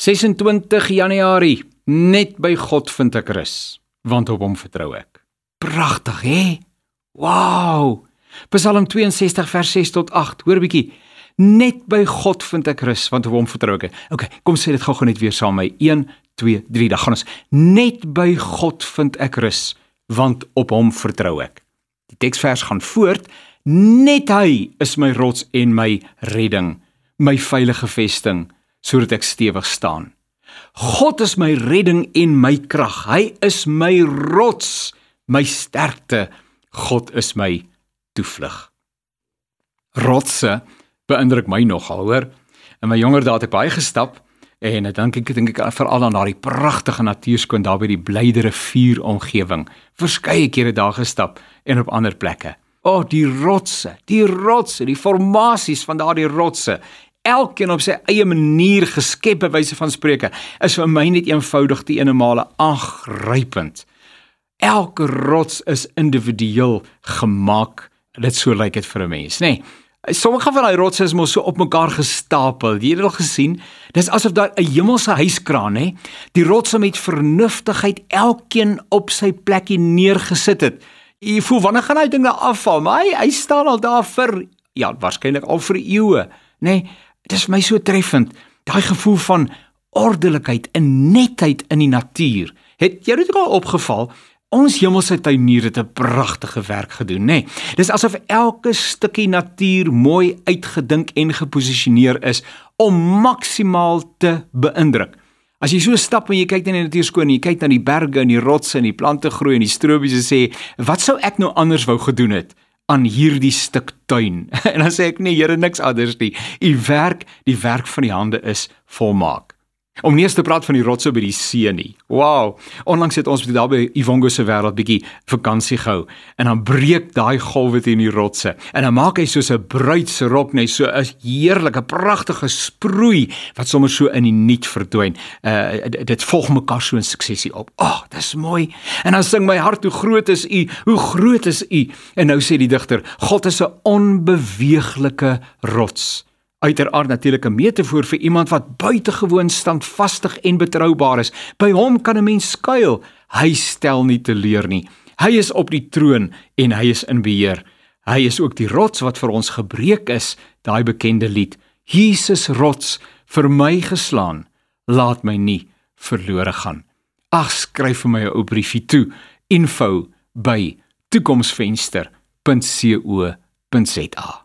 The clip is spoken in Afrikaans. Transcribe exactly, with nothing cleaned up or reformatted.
ses-en-twintig Januarie, net by God vind ek rus, want op hom vertrou ek. Pragtig, hè? Wow! Psalm twee en sestig vers ses tot agt, hoor bietjie. Net by God vind ek rus, want op hom vertrou ek. Ok, kom sê dit gou-gou net weer saam met my. een, twee, drie, dan gaan ons. Net by God vind ek rus, want op hom vertrou ek. Die teksvers gaan voort. Net hy is my rots en my redding, my veilige vesting, sodat ek stewig staan. God is my redding en my krag. Hy is my rots, my sterkte. God is my toevlug. Rotse beïndruk my nogal, hoor. In my jonger dae het ek baie gestap en dan dink ek dink ek veral aan daardie pragtige natuurskoon daar by die Blyde rivier omgewing. Verskeie kere daar gestap en op ander plekke. O, oh, die rotse, die rotse, die formasies van daardie rotse, elkeen op sy eie manier geskep by wyse van spreuke, is vir my net eenvoudig die ene male aangrypend. Elke rots is individueel gemaak, dit so lyk dit vir 'n mens, nê? Nee, sommige van die rotse is mos so op mekaar gestapel, jy het dit al gesien, dis asof daar 'n hemelse huiskraan, nê? Die rotse met vernuftigheid elkeen op sy plekkie neergesit het. Jy voel, wanneer gaan hy ding daar afval? Maar hy, hy staan al daar vir, ja, waarskynlik al vir eeue, nê? Dit is vir my so treffend, daai gevoel van ordelikheid en netheid in die natuur. Het jy dit ook al opgeval? Ons hemelse tuinier het 'n pragtige werk gedoen, nê? Dis asof elke stukkie natuur mooi uitgedink en geposisioneer is om maksimaal te beïndruk. As jy so stap en jy kyk na die natuurskoon en jy kyk na die berge en die rotse en die plante groei en die strobies en sê, wat sou ek nou anders wou gedoen het aan hierdie stuk tuin? En dan sê ek, nee, Here, niks anders nie. U werk, die werk van die hande is volmaak. Om nie eens te praat van die rotse by die see nie. Wow, onlangs het ons daar by Ivongo se wêreld bietjie vakansie gehou, en dan breek daai golwe teen die rotse, en dan maak hy soos 'n bruidsrok, net so 'n heerlike, pragtige sproei, wat sommer so in die niet verdwyn. Uh, dit volg mekaar so in suksesie op. Ag, oh, dis mooi. En dan sing my hart, hoe groot is U, hoe groot is U. En nou sê die digter, God is 'n onbeweeglike rots. Uiteraard natuurlik 'n metafoor vir iemand wat buitengewoon standvastig en betroubaar is. By hom kan 'n mens skuil. Hy stel nie teleur nie. Hy is op die troon en hy is in beheer. Hy is ook die rots wat vir ons gebreek is, daai bekende lied. Jesus rots, vir my geslaan, laat my nie verlore gaan. Ag, skryf vir my 'n ou briefie toe. Info by toekomsvenster punt co punt za